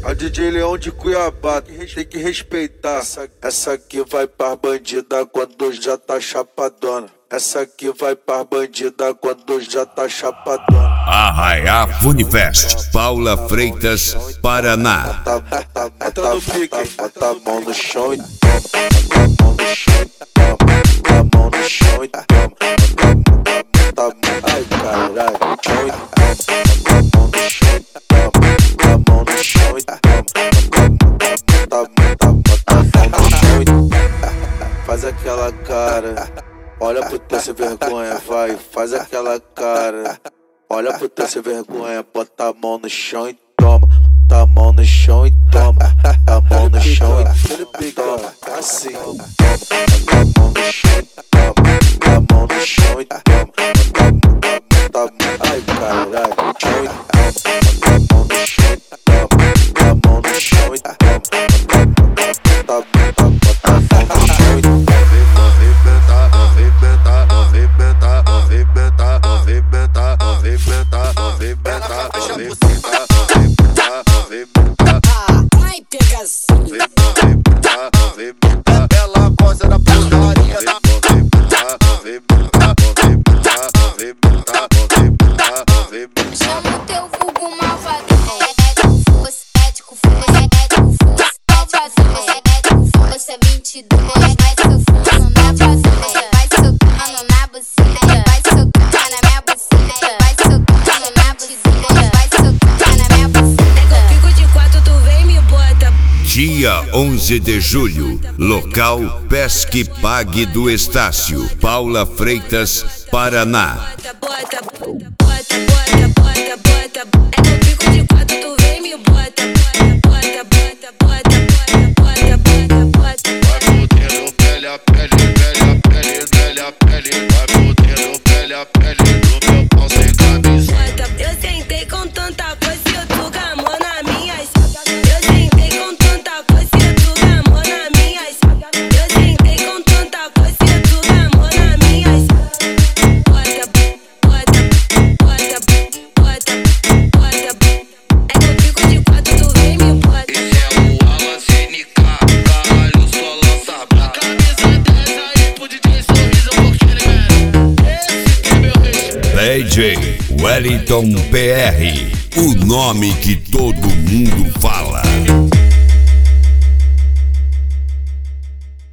A DJ Leão de Cuiabá, tem que respeitar. Essa aqui vai pra bandida quando já tá chapadona. Essa aqui vai pra bandida quando já tá chapadona. Arraiá Funifest, Paula Freitas, Paraná. Bota no pique, bota a mão no chão e toma. Bota a mão no chão e toma. Ai caralho, chão e toma. Bota a mão no chão e toma. Bota a mão no chão e toma. Faz aquela cara. Olha pro teu sem vergonha, vai, faz aquela cara. Olha pro teu sem vergonha, bota a mão no chão e toma. Bota a mão no chão e toma. Bota a mão no chão e toma. Assim. Bota a mão no chão e toma. Bota a mão no chão e toma. Ai caralho, chão e toma. Bota a mão no chão e toma. Bota a mão no chão e toma. Bota a mão no chão e toma. Ai, pegação. Ela gosta da putaria. Chama o teu vulgo malvado. É com força, é com força, é com força, é com força, 22. Vai socando na buceta, vai socando na buceta, vai socando na minha buceta, vai socando na buceta, vai socando na minha buceta. Fico de quatro, tu vem me bota. Dia 11 de julho, local Pesque Pague do Estácio, Paula Freitas, Paraná. Bota, bota, bota, bota, bota, bota. É que eu fico de quatro, tu vem me bota. Bota, bota, bota, bota, bota, bota, bota. Vai fudendo pele a pele, pele a pele, pele a pele. Vai fudendo pele a pele do meu pau sem camiseta. Eu sentei com tanta coisa e tu gamou na minhas. Eu sentei com tanta coisa e tu gamou na minhas. Eu sentei com tanta coisa e tu gamou na minhas. Bota, bota, bota, bota, bota. É que eu fico de quatro, tu vem me bota. Esse é o Alan CNK, caralho, só lança pra camisa dessa aí pro DJ Sorriso, porque esse que é meu respeito. DJ Wellington PR, o nome que todo mundo fala.